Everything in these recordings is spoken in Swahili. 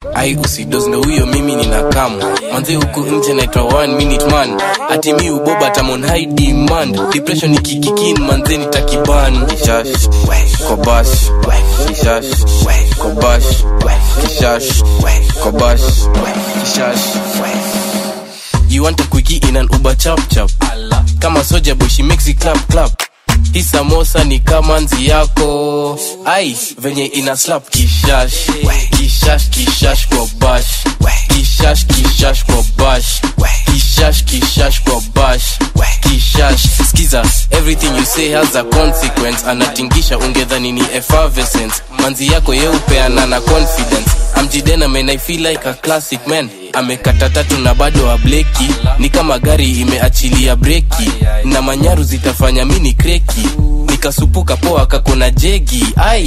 Ai usidoze ndo huyo mimi ninakamu. Manze huku nje naitwa 1 minute man. Ati mi uboba tamon high demand. Depression ikikikin manze nitakiban. Kishash, kobash, kishash, kobash, kishash, kobash, kishash. You want a quickie in an Uber chop chop. Kama soja boy she makes it clap clap. Hii samosa ni kama nzi yako. Ai, venye ina slap kishash. Kishash, kishash kwa bash. Kishash, kishash kwa bash. Kishash, kishash kwa bash. Kishash, skiza, everything you say has a consequence. Anatingisha ungedhani ni effervescence. Manzi yako yeupeana na confidence. Amjidena man I feel like a classic man. Amekata tatu na bado wa bleki. Ni kama gari imeachilia breki. Na manyaru zitafanya mini kreki. Nikasupuka poa kakona jegi.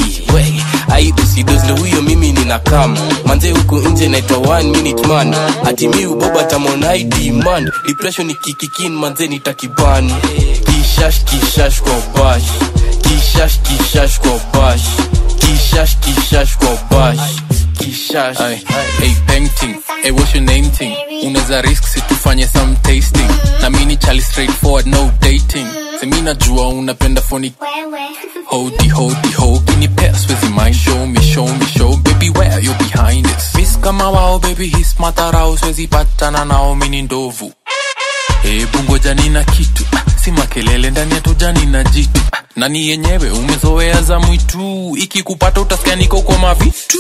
Ai usidoze ndo huyo mimi ninakam. Manze huku nje naitwa 1 minute man. Ati mi uboba tamon high demand. Depression ikikikin manze nitakiban. Kishash kishash kwa bash. Kishash kishash kwa bash. Kishash kishash kwa bash. Kishash. Hey painting, hey what's your name thing? Unaweza risk si tufanye some tasting. Na mini chali straightforward no dating. Semina jua unapenda phony. Hodi kini pass with mind. Show baby where you behind this. Miss kama wao baby his matarao. Swezi patana nao mini ndovu. Bungoja nina kitu. Si makelele ndani ya tojani na jitu. Nani yenyewe umezoea za mwitu. Ikikupata utasikia niko kwa mavitu.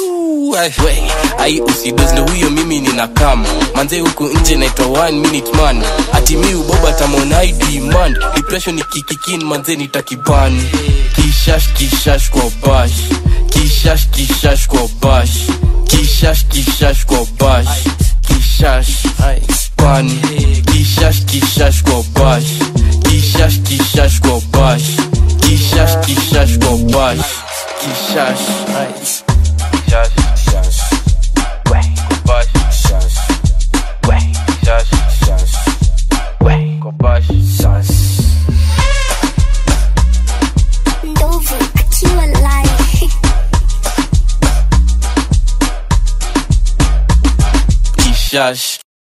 Ai usidoze ndo huyo mimi ninakam. Manze huku nje naitwa 1 minute man. Ati mi uboba tamon high demand. Depression ikikikin manze nitakiban. Kishash kishash kwa bash. Kishash kishash kwa bash. Kishash kishash kwa bash. Kishash pan. Kishash kishash kwa bash. Kishash kishash kwa bash. Kishash kishash kwa bash. Kishash kishash kishash kobash kishash kishash kishash kobash kishash. Ndovu akiwa live. Kishash.